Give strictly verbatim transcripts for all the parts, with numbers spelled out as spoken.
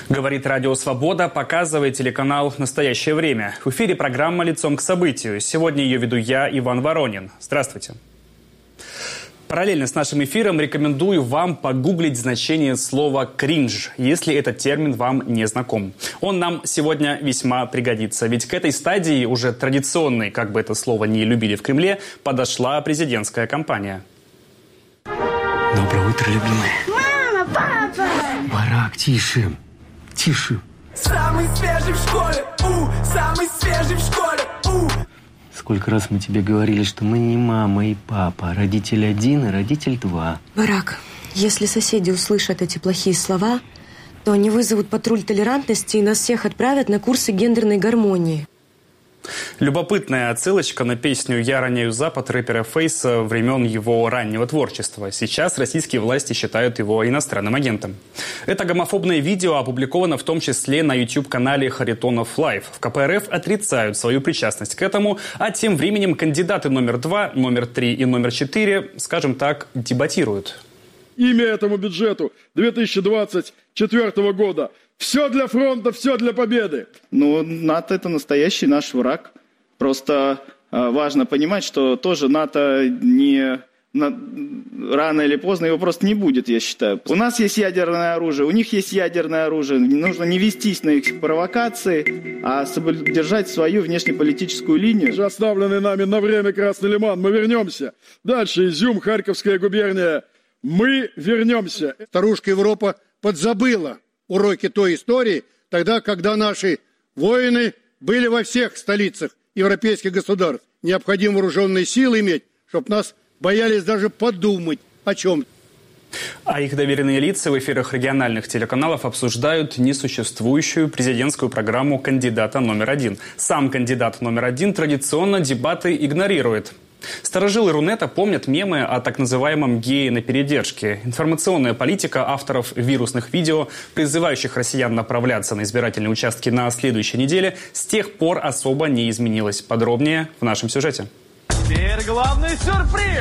Говорит Радио Свобода, показывает телеканал «Настоящее время». В эфире программа «Лицом к событию». Сегодня ее веду я, Иван Воронин. Здравствуйте. Параллельно с нашим эфиром рекомендую вам погуглить значение слова «кринж», если этот термин вам не знаком. Он нам сегодня весьма пригодится, ведь к этой стадии, уже традиционной, как бы это слово ни любили в Кремле, подошла президентская кампания. Доброе утро, любимая. Мама, папа! Барак, тише, тише. Самый свежий в школе, у, самый свежий в школе, у. Сколько раз мы тебе говорили, что мы не мама и папа, родитель один и родитель два. Барак, если соседи услышат эти плохие слова, то они вызовут патруль толерантности и нас всех отправят на курсы гендерной гармонии. Любопытная отсылочка на песню «Я роняю Запад» рэпера Фейса времен его раннего творчества. Сейчас российские власти считают его иностранным агентом. Это гомофобное видео опубликовано в том числе на YouTube-канале Харитонов Лайв. В ка пэ эр эф отрицают свою причастность к этому, а тем временем кандидаты номер два, номер три и номер четыре, скажем так, дебатируют. Имя этому бюджету две тысячи двадцать четвёртого года. Все для фронта, все для победы. Ну, НАТО – это настоящий наш враг. Просто э, важно понимать, что тоже НАТО не на, рано или поздно его просто не будет, я считаю. У нас есть ядерное оружие, у них есть ядерное оружие. Нужно не вестись на их провокации, а держать свою внешнеполитическую линию. Уже оставленный нами на время Красный Лиман. Мы вернемся. Дальше Изюм, Харьковская губерния. Мы вернемся. Старушка Европа подзабыла уроки той истории, тогда, когда наши воины были во всех столицах европейских государств. Необходимо вооруженные силы иметь, чтобы нас боялись даже подумать о чем. А их доверенные лица в эфирах региональных телеканалов обсуждают несуществующую президентскую программу кандидата номер один. Сам кандидат номер один традиционно дебаты игнорирует. Старожилы Рунета помнят мемы о так называемом гее на передержке. Информационная политика авторов вирусных видео, призывающих россиян направляться на избирательные участки на следующей неделе, с тех пор особо не изменилась. Подробнее в нашем сюжете. Теперь главный сюрприз!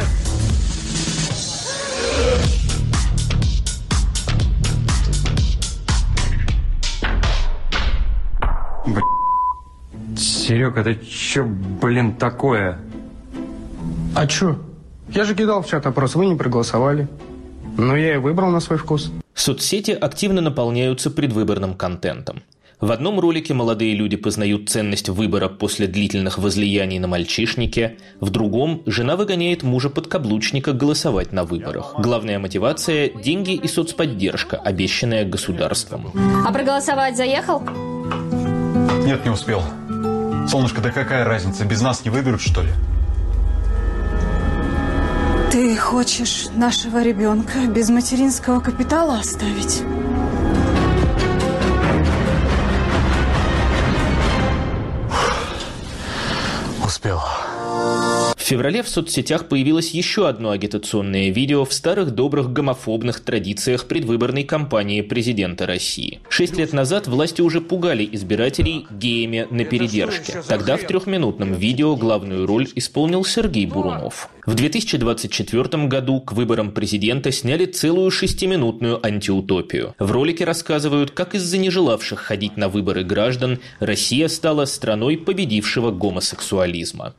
Б***ь. Серег, это чё, блин, такое? А чё? Я же кидал в чат опрос, вы не проголосовали. Но я и выбрал на свой вкус. Соцсети активно наполняются предвыборным контентом. В одном ролике молодые люди познают ценность выбора после длительных возлияний на мальчишнике. В другом жена выгоняет мужа-подкаблучника голосовать на выборах. Главная мотивация – деньги и соцподдержка, обещанная государством. А проголосовать заехал? Нет, не успел. Солнышко, да какая разница, без нас не выберут, что ли? Ты хочешь нашего ребенка без материнского капитала оставить? Успел. В феврале в соцсетях появилось еще одно агитационное видео в старых добрых гомофобных традициях предвыборной кампании президента России. Шесть лет назад власти уже пугали избирателей геями на передержке. Тогда в трехминутном видео главную роль исполнил Сергей Бурунов. В две тысячи двадцать четвёртом году к выборам президента сняли целую шестиминутную антиутопию. В ролике рассказывают, как из-за нежелавших ходить на выборы граждан Россия стала страной победившего гомосексуализма.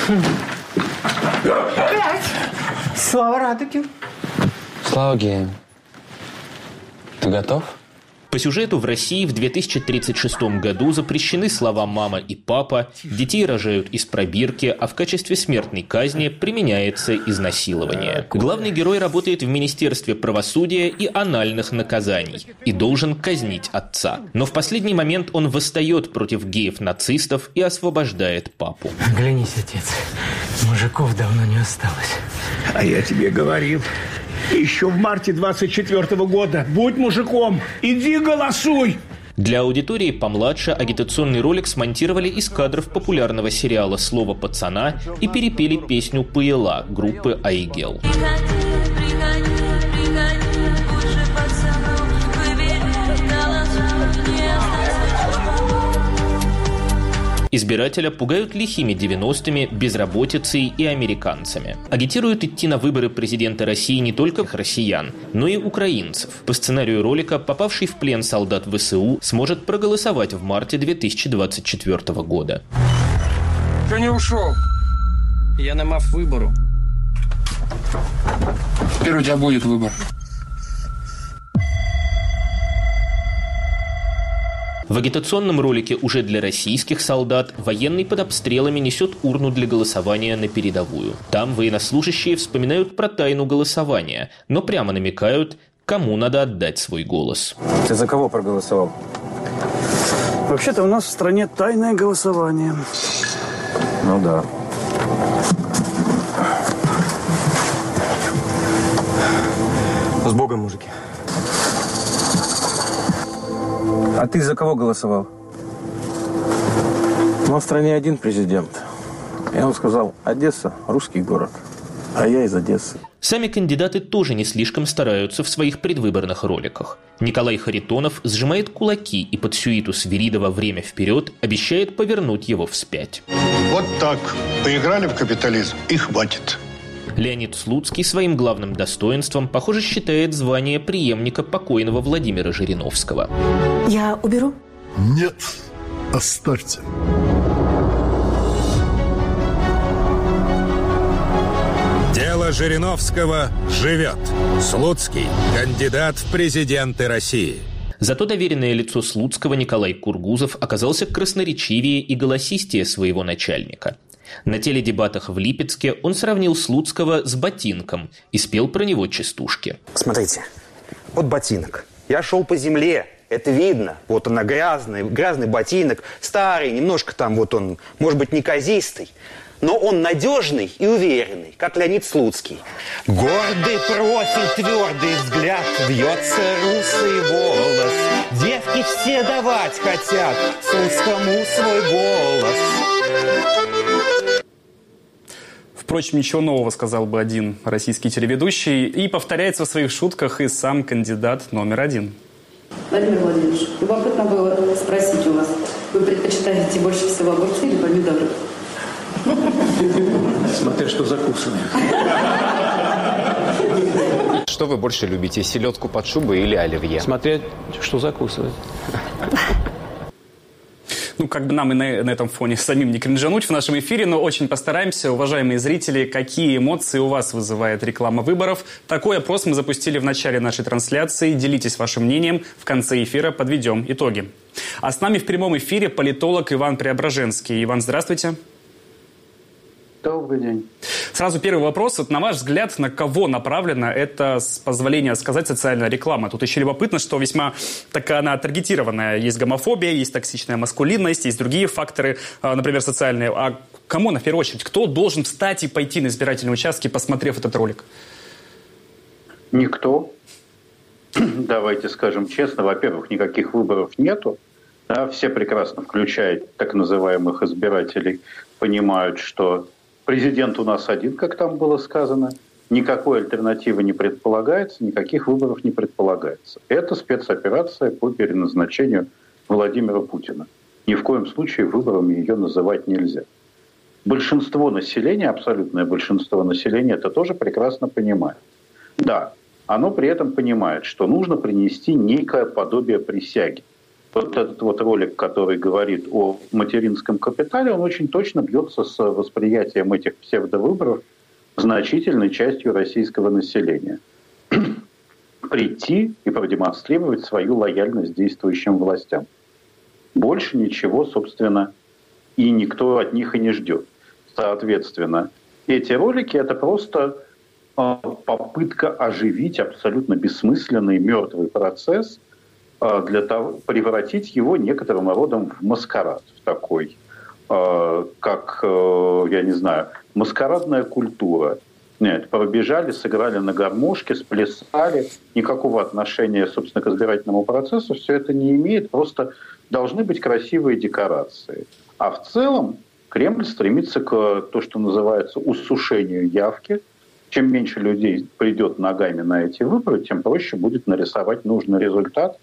Пять. Слава Радуге. Слава геям. Ты готов? По сюжету в России в две тысячи тридцать шестом году запрещены слова «мама» и «папа», детей рожают из пробирки, а в качестве смертной казни применяется изнасилование. Главный герой работает в Министерстве правосудия и анальных наказаний и должен казнить отца. Но в последний момент он восстает против геев-нацистов и освобождает папу. Оглянись, отец, мужиков давно не осталось. А я тебе говорил... Еще в марте двадцать четвёртого года. Будь мужиком, иди голосуй. Для аудитории помладше агитационный ролик смонтировали из кадров популярного сериала «Слово пацана» и перепели песню «Пыела» группы «Айгел». Избирателя пугают лихими девяностыми, безработицей и американцами. Агитируют идти на выборы президента России не только россиян, но и украинцев. По сценарию ролика, попавший в плен солдат ВСУ сможет проголосовать в марте две тысячи двадцать четвёртого года. Что не ушел? Я не мав выбору. Теперь у тебя будет выбор. В агитационном ролике уже для российских солдат военный под обстрелами несет урну для голосования на передовую. Там военнослужащие вспоминают про тайну голосования, но прямо намекают, кому надо отдать свой голос. Ты за кого проголосовал? Вообще-то у нас в стране тайное голосование. Ну да. С Богом, мужики. А ты за кого голосовал? У нас в стране один президент. И он сказал: Одесса – русский город, а я из Одессы. Сами кандидаты тоже не слишком стараются в своих предвыборных роликах. Николай Харитонов сжимает кулаки и под сюиту Свиридова «Время вперед» обещает повернуть его вспять. Вот так. Поиграли в капитализм и хватит. Леонид Слуцкий своим главным достоинством, похоже, считает звание преемника покойного Владимира Жириновского. Я уберу? Нет, оставьте. Дело Жириновского живет. Слуцкий – кандидат в президенты России. Зато доверенное лицо Слуцкого Николай Кургузов оказался красноречивее и голосистее своего начальника. На теледебатах в Липецке он сравнил Слуцкого с ботинком и спел про него частушки. Смотрите, вот ботинок. Я шел по земле, это видно. Вот он грязный, грязный ботинок, старый, немножко там вот он, может быть, неказистый. Но он надежный и уверенный, как Леонид Слуцкий. Гордый профиль, твердый взгляд, вьется русый волос. Девки все давать хотят Слуцкому свой голос. Впрочем, ничего нового сказал бы один российский телеведущий. И повторяется в своих шутках и сам кандидат номер один. Владимир Владимирович, любопытно было спросить у вас, вы предпочитаете больше всего огурцы или помидоры? Смотря что закусываем. Что вы больше любите, селедку под шубой или оливье? Смотря что закусывать. Ну, как бы нам и на, на этом фоне самим не кринжануть в нашем эфире, но очень постараемся. Уважаемые зрители, какие эмоции у вас вызывает реклама выборов? Такой опрос мы запустили в начале нашей трансляции. Делитесь вашим мнением. В конце эфира подведем итоги. А с нами в прямом эфире политолог Иван Преображенский. Иван, здравствуйте. Добрый день. Сразу первый вопрос. Вот, на ваш взгляд, на кого направлена эта, с позволения сказать, социальная реклама? Тут еще любопытно, что весьма такая она таргетированная. Есть гомофобия, есть токсичная маскулинность, есть другие факторы, например, социальные. А кому, на первую очередь, кто должен встать и пойти на избирательные участки, посмотрев этот ролик? Никто. Давайте скажем честно. Во-первых, никаких выборов нету. Да, все прекрасно, включая так называемых избирателей, понимают, что президент у нас один, как там было сказано, никакой альтернативы не предполагается, никаких выборов не предполагается. Это спецоперация по переназначению Владимира Путина. Ни в коем случае выборами ее называть нельзя. Большинство населения, абсолютное большинство населения, это тоже прекрасно понимает. Да, оно при этом понимает, что нужно принести некое подобие присяги. Вот этот вот ролик, который говорит о материнском капитале, он очень точно бьется с восприятием этих псевдовыборов значительной частью российского населения. Прийти и продемонстрировать свою лояльность действующим властям. Больше ничего, собственно, и никто от них и не ждет. Соответственно, эти ролики – это просто попытка оживить абсолютно бессмысленный мертвый процесс, для того, превратить его некоторым родом в маскарад, в такой, э, как, э, я не знаю, маскарадная культура. Нет, пробежали, сыграли на гармошке, сплясали, никакого отношения, собственно, к избирательному процессу все это не имеет, просто должны быть красивые декорации. А в целом Кремль стремится к то, что называется усушению явки. Чем меньше людей придет ногами на эти выборы, тем проще будет нарисовать нужный результат,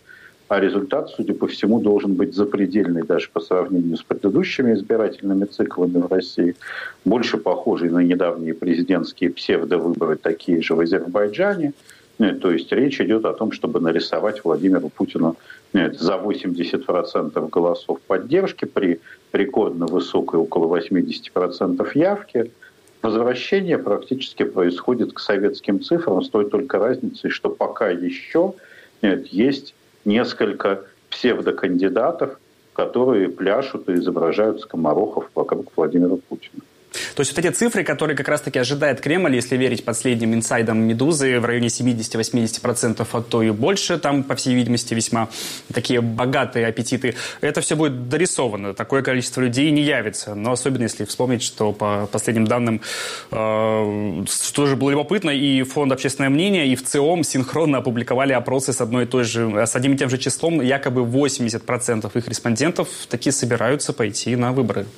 а результат, судя по всему, должен быть запредельный даже по сравнению с предыдущими избирательными циклами в России, больше похожий на недавние президентские псевдовыборы, такие же в Азербайджане. Нет, то есть речь идет о том, чтобы нарисовать Владимиру Путину нет, за восемьдесят процентов голосов поддержки при рекордно высокой около восемьдесят процентов явки. Возвращение практически происходит к советским цифрам с той только разницей, что пока еще нет, есть несколько псевдокандидатов, которые пляшут и изображают скоморохов вокруг Владимира Путина. То есть вот эти цифры, которые как раз-таки ожидает Кремль, если верить последним инсайдам «Медузы», в районе семьдесят-восемьдесят процентов, а то и больше, там, по всей видимости, весьма такие богатые аппетиты, это все будет дорисовано, такое количество людей не явится. Но особенно если вспомнить, что по последним данным, э, что же было любопытно, и Фонд «Общественное мнение», и ВЦИОМ синхронно опубликовали опросы с одной и той же, с одним и тем же числом, якобы восемьдесят процентов их респондентов таки собираются пойти на выборы.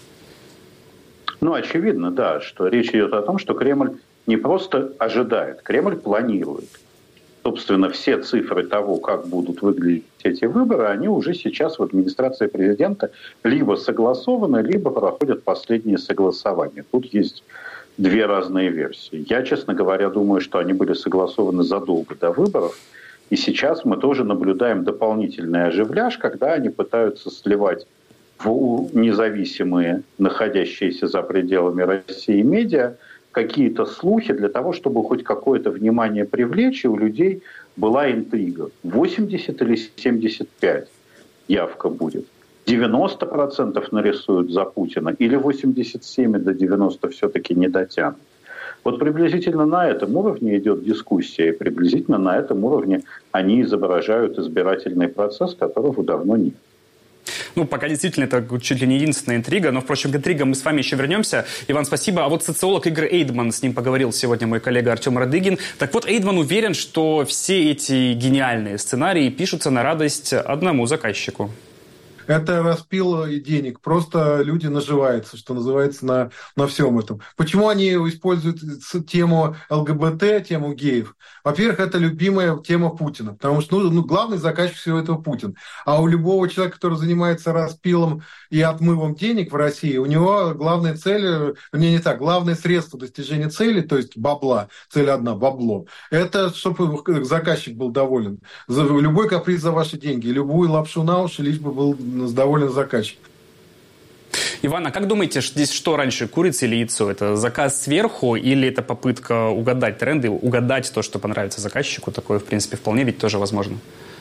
Ну, очевидно, да, что речь идет о том, что Кремль не просто ожидает, Кремль планирует. Собственно, все цифры того, как будут выглядеть эти выборы, они уже сейчас в администрации президента либо согласованы, либо проходят последние согласования. Тут есть две разные версии. Я, честно говоря, думаю, что они были согласованы задолго до выборов. И сейчас мы тоже наблюдаем дополнительный оживляж, когда они пытаются сливать в независимые, находящиеся за пределами России медиа, какие-то слухи для того, чтобы хоть какое-то внимание привлечь, и у людей была интрига. восемьдесят или семьдесят пять явка будет. девяносто процентов нарисуют за Путина, или восемьдесят семь до девяноста все-таки не дотянут. Вот приблизительно на этом уровне идет дискуссия, и приблизительно на этом уровне они изображают избирательный процесс, которого давно нет. Ну, пока действительно это чуть ли не единственная интрига, но, впрочем, к интригам мы с вами еще вернемся. Иван, спасибо. А вот социолог Игорь Эйдман, с ним поговорил сегодня мой коллега Артем Радыгин. Так вот, Эйдман уверен, что все эти гениальные сценарии пишутся на радость одному заказчику. Это распил денег. Просто люди наживаются, что называется, на, на всем этом. Почему они используют тему ЛГБТ, тему геев? Во-первых, это любимая тема Путина. Потому что ну, ну, главный заказчик всего этого Путин. А у любого человека, который занимается распилом и отмывом денег в России, у него главная цель, не, не так, главное средство достижения цели, то есть бабла, цель одна, бабло, это чтобы заказчик был доволен. За любой каприз за ваши деньги, любую лапшу на уши, лишь бы был доволен заказчик. Иван, а как думаете, здесь что раньше, курица или яйцо? Это заказ сверху или это попытка угадать тренды, угадать то, что понравится заказчику? Такое, в принципе, вполне ведь тоже возможно.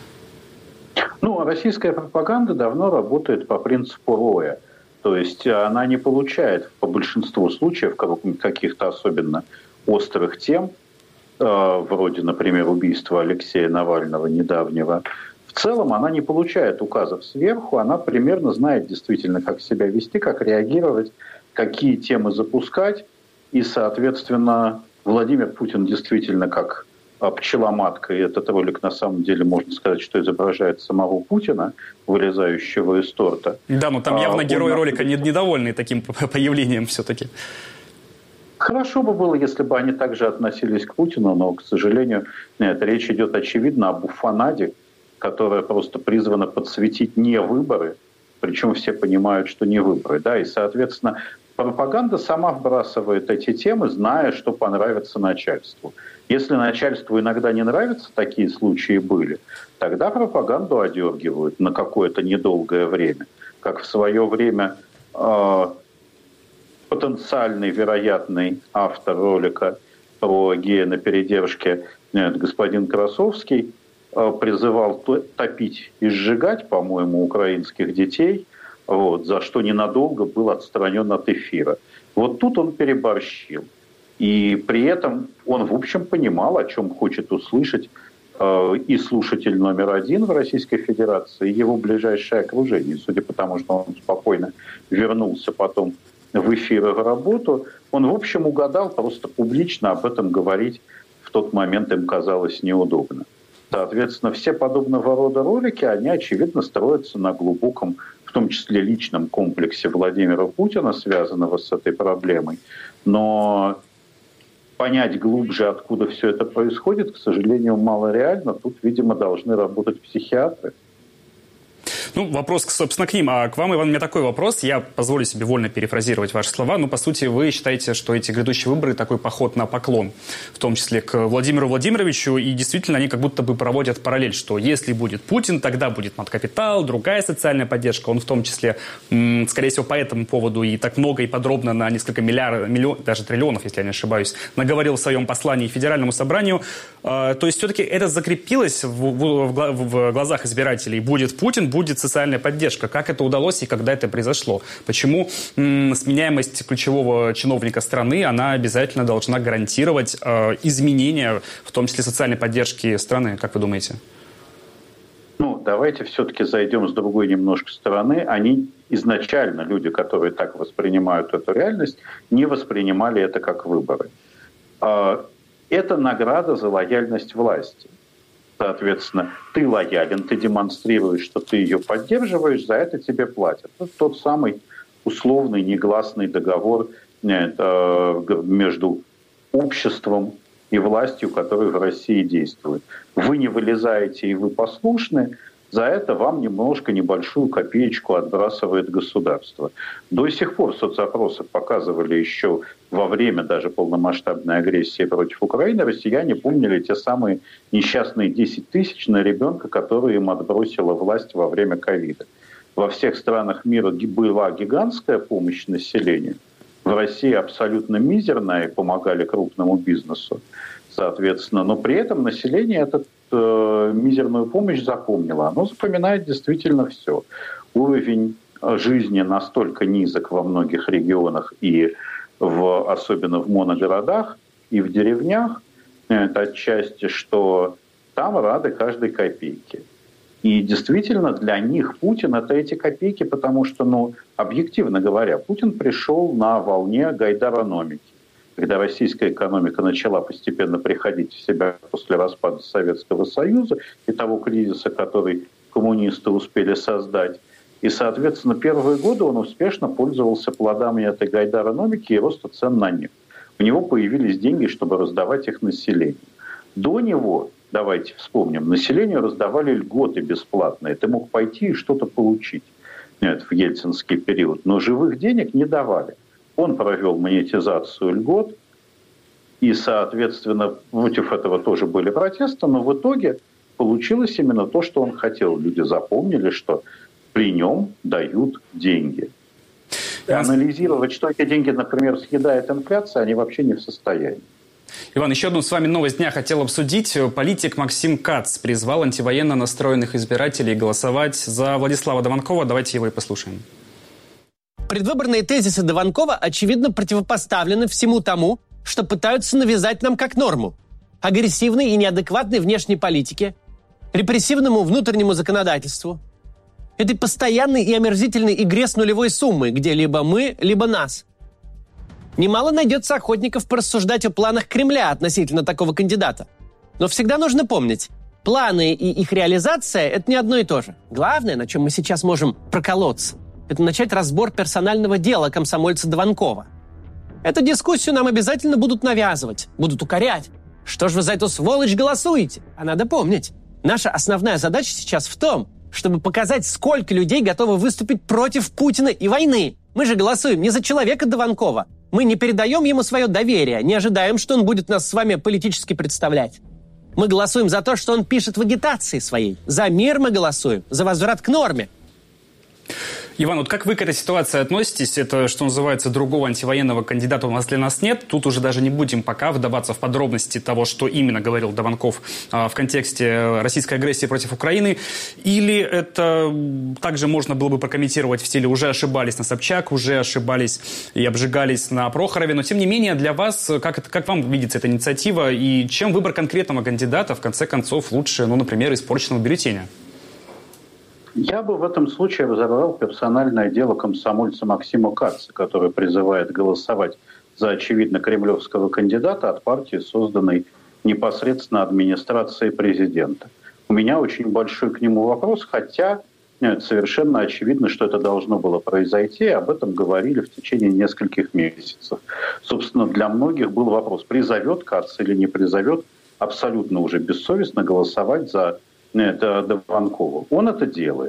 Ну, российская пропаганда давно работает по принципу роя. То есть она не получает по большинству случаев каких-то особенно острых тем, вроде, например, убийства Алексея Навального недавнего. В целом она не получает указов сверху, она примерно знает действительно, как себя вести, как реагировать, какие темы запускать. И, соответственно, Владимир Путин действительно как пчеломатка, и этот ролик на самом деле, можно сказать, что изображает самого Путина, вылезающего из торта. Да, но там явно а, герой он... ролика недовольный таким появлением все-таки. Хорошо бы было, если бы они также относились к Путину, но, к сожалению, нет, речь идет, очевидно, об буфонаде, которая просто призвана подсветить не выборы, причем все понимают, что не выборы. Да? И, соответственно, пропаганда сама вбрасывает эти темы, зная, что понравится начальству. Если начальству иногда не нравятся, такие случаи были, тогда пропаганду одергивают на какое-то недолгое время. Как в свое время э, потенциальный, вероятный автор ролика про гея на передержке нет, господин Красовский призывал топить и сжигать, по-моему, украинских детей, вот, за что ненадолго был отстранен от эфира. Вот тут он переборщил. И при этом он, в общем, понимал, о чем хочет услышать э, и слушатель номер один в Российской Федерации, и его ближайшее окружение. Судя по тому, что он спокойно вернулся потом в эфир и в работу, он, в общем, угадал, просто публично об этом говорить в тот момент им казалось неудобно. Соответственно, все подобного рода ролики, они, очевидно, строятся на глубоком, в том числе личном комплексе Владимира Путина, связанного с этой проблемой. Но понять глубже, откуда все это происходит, к сожалению, мало реально. Тут, видимо, должны работать психиатры. Ну, вопрос, собственно, к ним. А к вам, Иван, у меня такой вопрос. Я позволю себе вольно перефразировать ваши слова. Но, по сути, вы считаете, что эти грядущие выборы такой поход на поклон, в том числе к Владимиру Владимировичу. И действительно, они как будто бы проводят параллель, что если будет Путин, тогда будет маткапитал, другая социальная поддержка. Он в том числе, м- скорее всего, по этому поводу и так много и подробно на несколько миллиардов, миллион, даже триллионов, если я не ошибаюсь, наговорил в своем послании Федеральному собранию. Э, то есть все-таки это закрепилось в, в, в, в глазах избирателей. Будет Путин, будет социальная поддержка. Как это удалось и когда это произошло? Почему м, сменяемость ключевого чиновника страны, она обязательно должна гарантировать э, изменения, в том числе социальной поддержки страны? Как вы думаете? Ну, давайте все-таки зайдем с другой немножко стороны. Они изначально, люди, которые так воспринимают эту реальность, не воспринимали это как выборы. Это награда за лояльность власти. Соответственно, ты лоялен, ты демонстрируешь, что ты ее поддерживаешь, за это тебе платят. Это тот самый условный негласный договор между обществом и властью, которая в России действует. Вы не вылезаете и вы послушны, за это вам немножко небольшую копеечку отбрасывает государство. До сих пор соцопросы показывали еще во время даже полномасштабной агрессии против Украины, россияне помнили те самые несчастные десять тысяч на ребенка, которые им отбросила власть во время ковида. Во всех странах мира была гигантская помощь населению. В России абсолютно мизерная, и помогали крупному бизнесу, соответственно. Но при этом население эту э, мизерную помощь запомнило. Оно запоминает действительно все. Уровень жизни настолько низок во многих регионах, и в, особенно в моногородах, и в деревнях, это отчасти, что там рады каждой копейке. И действительно для них Путин — это эти копейки, потому что, ну, объективно говоря, Путин пришел на волне гайдарономики. Когда российская экономика начала постепенно приходить в себя после распада Советского Союза и того кризиса, который коммунисты успели создать. И, соответственно, первые годы он успешно пользовался плодами этой гайдарономики и роста цен на нефть. У него появились деньги, чтобы раздавать их населению. До него, давайте вспомним, населению раздавали льготы бесплатные. Ты мог пойти и что-то получить. Нет, в ельцинский период. Но живых денег не давали. Он провел монетизацию льгот, и, соответственно, против этого тоже были протесты, но в итоге получилось именно то, что он хотел. Люди запомнили, что при нем дают деньги. И анализировать, что эти деньги, например, съедает инфляция, они вообще не в состоянии. Иван, еще одну с вами новость дня хотел обсудить. Политик Максим Кац призвал антивоенно настроенных избирателей голосовать за Владислава Дованкова. Давайте его и послушаем. Предвыборные тезисы Дованкова, очевидно, противопоставлены всему тому, что пытаются навязать нам как норму. Агрессивной и неадекватной внешней политике, репрессивному внутреннему законодательству, этой постоянной и омерзительной игре с нулевой суммой, где либо мы, либо нас. Немало найдется охотников порассуждать о планах Кремля относительно такого кандидата. Но всегда нужно помнить, планы и их реализация – это не одно и то же. Главное, на чем мы сейчас можем проколоться, это начать разбор персонального дела комсомольца Дованкова. Эту дискуссию нам обязательно будут навязывать, будут укорять. Что ж вы за эту сволочь голосуете? А надо помнить, наша основная задача сейчас в том, чтобы показать, сколько людей готовы выступить против Путина и войны. Мы же голосуем не за человека Дованкова. Мы не передаем ему свое доверие, не ожидаем, что он будет нас с вами политически представлять. Мы голосуем за то, что он пишет в агитации своей. За мир мы голосуем, за возврат к норме. Иван, вот как вы к этой ситуации относитесь? Это, что называется, другого антивоенного кандидата у нас для нас нет. Тут уже даже не будем пока вдаваться в подробности того, что именно говорил Дованков а, в контексте российской агрессии против Украины. Или это также можно было бы прокомментировать в стиле «уже ошибались на Собчак, уже ошибались и обжигались на Прохорове». Но, тем не менее, для вас, как, это, как вам видится эта инициатива и чем выбор конкретного кандидата, в конце концов, лучше, ну, например, испорченного бюллетеня? Я бы в этом случае разобрал персональное дело комсомольца Максима Каца, который призывает голосовать за очевидно кремлевского кандидата от партии, созданной непосредственно администрацией президента. У меня очень большой к нему вопрос, хотя нет, совершенно очевидно, что это должно было произойти, и об этом говорили в течение нескольких месяцев. Собственно, для многих был вопрос, призовет Кац или не призовет, абсолютно уже бессовестно голосовать за это Дованкову. Он это делает.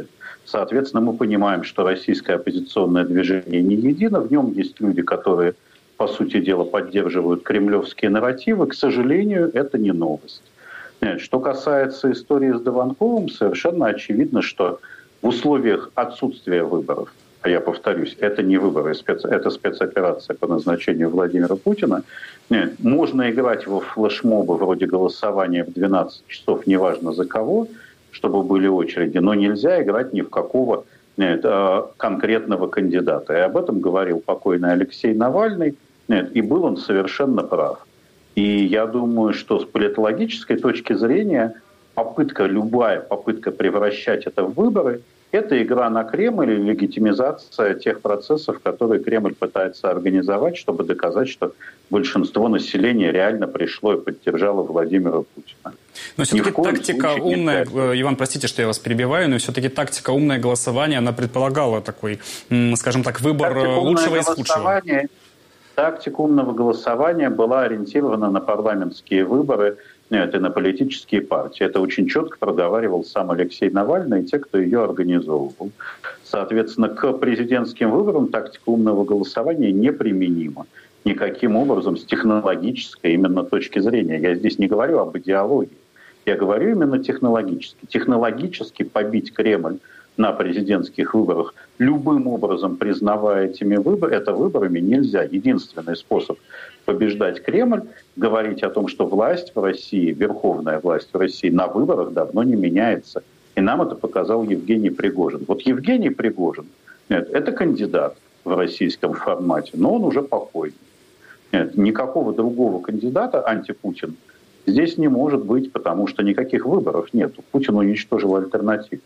Соответственно, мы понимаем, что российское оппозиционное движение не едино. В нем есть люди, которые, по сути дела, поддерживают кремлевские нарративы. К сожалению, это не новость. Что касается истории с Дованковым, совершенно очевидно, что в условиях отсутствия выборов, а я повторюсь, это не выборы, это спецоперация по назначению Владимира Путина, нет, можно играть во флешмобы вроде голосования в двенадцать часов, неважно за кого, чтобы были очереди, но нельзя играть ни в какого нет, конкретного кандидата. И об этом говорил покойный Алексей Навальный, нет, и был он совершенно прав. И я думаю, что с политологической точки зрения попытка, любая попытка превращать это в выборы, это игра на Кремль и легитимизация тех процессов, которые Кремль пытается организовать, чтобы доказать, что большинство населения реально пришло и поддержало Владимира Путина. Но все-таки тактика умная, Иван, простите, что я вас перебиваю, но все-таки тактика умное голосование, она предполагала такой, скажем так, выбор тактика лучшего из худшего. Тактика умного голосования была ориентирована на парламентские выборы, нет, и на политические партии. Это очень четко проговаривал сам Алексей Навальный и те, кто ее организовывал. Соответственно, к президентским выборам тактика умного голосования неприменима никаким образом с технологической именно точки зрения. Я здесь не говорю об идеологии, я говорю именно технологически. Технологически побить Кремль на президентских выборах любым образом, признавая этими выборы, это выборами нельзя. Единственный способ побеждать Кремль — говорить о том, что власть в России, верховная власть в России на выборах давно не меняется. И нам это показал Евгений Пригожин. Вот Евгений Пригожин нет, это кандидат в российском формате, но он уже покойный. Нет, никакого другого кандидата, антипутин, здесь не может быть, потому что никаких выборов нет. Путин уничтожил альтернативу.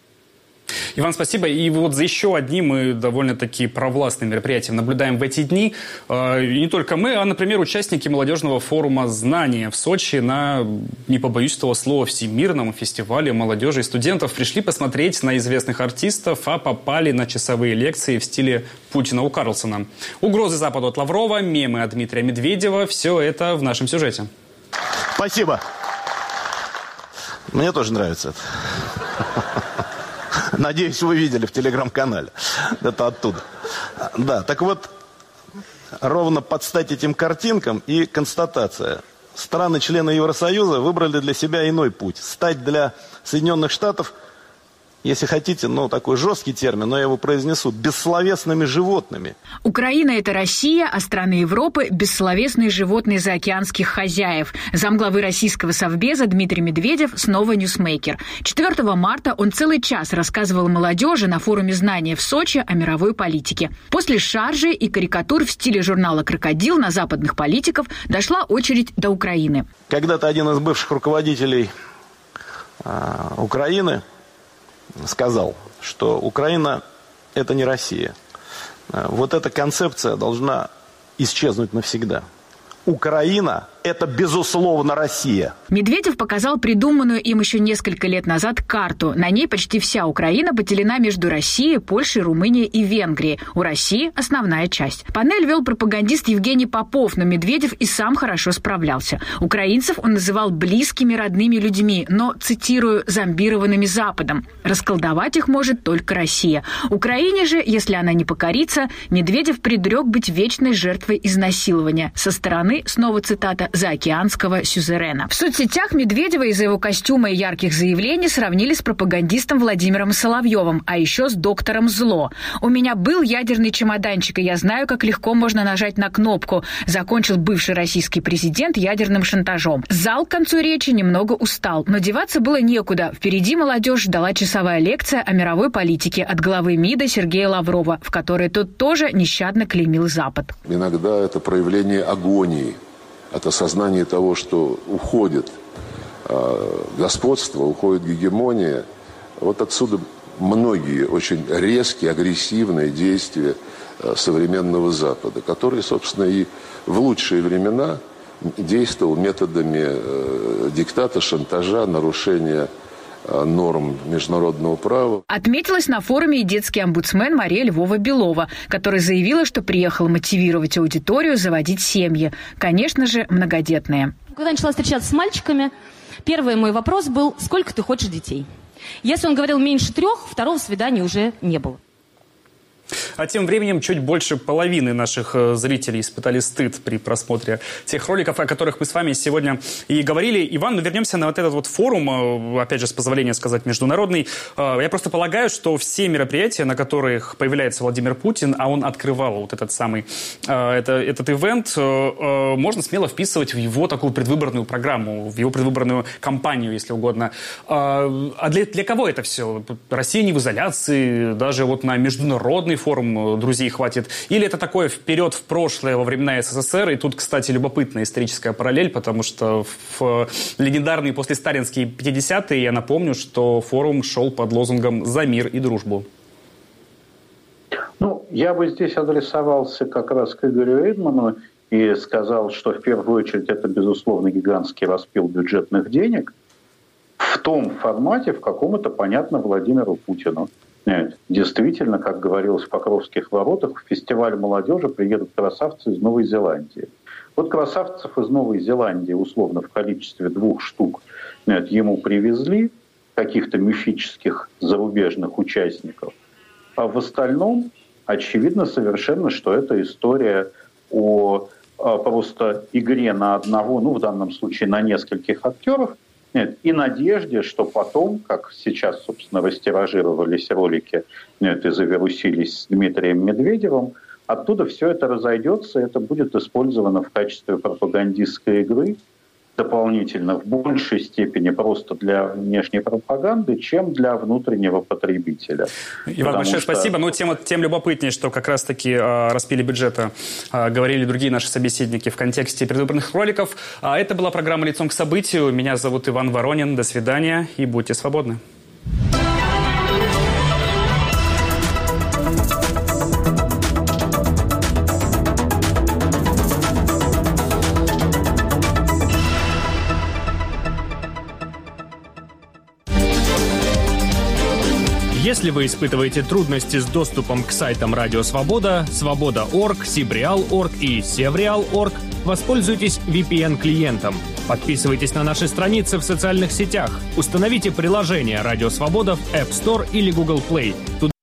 Иван, спасибо. И вот за еще одним мы довольно-таки провластным мероприятием наблюдаем в эти дни. И не только мы, а, например, участники молодежного форума «Знания» в Сочи на, не побоюсь этого слова, всемирном фестивале молодежи и студентов пришли посмотреть на известных артистов, а попали на часовые лекции в стиле Путина у Карлсона. Угрозы Западу от Лаврова, мемы от Дмитрия Медведева – все это в нашем сюжете. Спасибо. Мне тоже нравится это. Надеюсь, вы видели в телеграм-канале. Это оттуда. Да, так вот, ровно под стать этим картинкам и констатация. Страны-члены Евросоюза выбрали для себя иной путь. Стать для Соединенных Штатов, если хотите, ну, такой жесткий термин, но я его произнесу, бессловесными животными. Украина – это Россия, а страны Европы – бессловесные животные заокеанских хозяев. Замглавы российского совбеза Дмитрий Медведев снова ньюсмейкер. четвёртого марта он целый час рассказывал молодежи на форуме «Знания» в Сочи о мировой политике. После шаржи и карикатур в стиле журнала «Крокодил» на западных политиков дошла очередь до Украины. Когда-то один из бывших руководителей э, Украины сказал, что Украина – это не Россия. Вот эта концепция должна исчезнуть навсегда. Украина – это, безусловно, Россия. Медведев показал придуманную им еще несколько лет назад карту. На ней почти вся Украина поделена между Россией, Польшей, Румынией и Венгрией. У России основная часть. Панель вел пропагандист Евгений Попов, но Медведев и сам хорошо справлялся. Украинцев он называл близкими, родными людьми, но, цитирую, зомбированными Западом. Расколдовать их может только Россия. Украине же, если она не покорится, Медведев предрек быть вечной жертвой изнасилования со стороны, снова цитата, заокеанского сюзерена. В соцсетях Медведева из-за его костюма и ярких заявлений сравнили с пропагандистом Владимиром Соловьевым, а еще с доктором Зло. «У меня был ядерный чемоданчик, и я знаю, как легко можно нажать на кнопку», закончил бывший российский президент ядерным шантажом. Зал к концу речи немного устал, но деваться было некуда. Впереди молодежь ждала часовая лекция о мировой политике от главы МИДа Сергея Лаврова, в которой тот тоже нещадно клеймил Запад. Иногда это проявление агонии, от осознания того, что уходит э, господство, уходит гегемония. Вот отсюда многие очень резкие, агрессивные действия э, современного Запада, который, собственно, и в лучшие времена действовал методами э, диктата, шантажа, нарушения норм международного права. Отметилась на форуме и детский омбудсмен Мария Львова-Белова, которая заявила, что приехала мотивировать аудиторию заводить семьи. Конечно же, многодетные. Когда начала встречаться с мальчиками, первый мой вопрос был: сколько ты хочешь детей? Если он говорил меньше трех, второго свидания уже не было. А тем временем чуть больше половины наших зрителей испытали стыд при просмотре тех роликов, о которых мы с вами сегодня и говорили. Иван, ну вернемся на вот этот вот форум, опять же, с позволения сказать, международный. Я просто полагаю, что все мероприятия, на которых появляется Владимир Путин, а он открывал вот этот самый, это, этот ивент, можно смело вписывать в его такую предвыборную программу, в его предвыборную кампанию, если угодно. А для, для кого это все? Россия не в изоляции, даже вот на международный форум друзей хватит? Или это такое вперед в прошлое во времена СССР? И тут, кстати, любопытная историческая параллель, потому что в легендарные послесталинские пятидесятые, я напомню, что форум шел под лозунгом «За мир и дружбу». Ну, я бы здесь адресовался как раз к Игорю Эйдману и сказал, что в первую очередь это, безусловно, гигантский распил бюджетных денег в том формате, в каком это понятно Владимиру Путину. Нет, действительно, как говорилось в Покровских воротах, в фестиваль молодежи приедут красавцы из Новой Зеландии. Вот красавцев из Новой Зеландии, условно, в количестве двух штук нет, ему привезли, каких-то мифических зарубежных участников. А в остальном очевидно совершенно, что это история о, о просто игре на одного, ну, в данном случае на нескольких актеров, нет, и надежде, что потом, как сейчас, собственно, растиражировались ролики нет, и завирусились с Дмитрием Медведевым, оттуда все это разойдется, и это будет использовано в качестве пропагандистской игры дополнительно в большей степени просто для внешней пропаганды, чем для внутреннего потребителя. Иван, большое что... спасибо. Ну, тем, тем любопытнее, что как раз-таки о распиле бюджета а, говорили другие наши собеседники в контексте предвыборных роликов. А это была программа «Лицом к событию». Меня зовут Иван Воронин. До свидания и будьте свободны. Если вы испытываете трудности с доступом к сайтам Радио Свобода, Свобода точка орг, Сибреал точка орг и Севреал точка орг, воспользуйтесь ви пи эн-клиентом. Подписывайтесь на наши страницы в социальных сетях. Установите приложение Радио Свобода в App Store или Google Play.